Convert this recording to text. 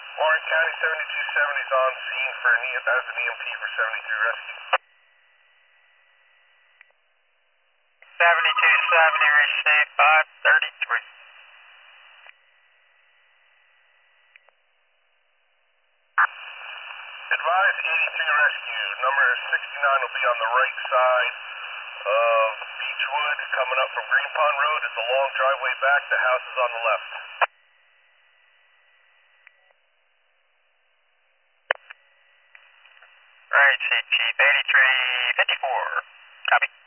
Warren County 7270 is on scene for as an EMT for 73 rescue. 7270 received 533. Advise 83 rescue. Number 69 will be on the right side of Beechwood coming up from Green Pond Road. It's a long driveway back. The house is on the left. Right, Chief 8354. Copy.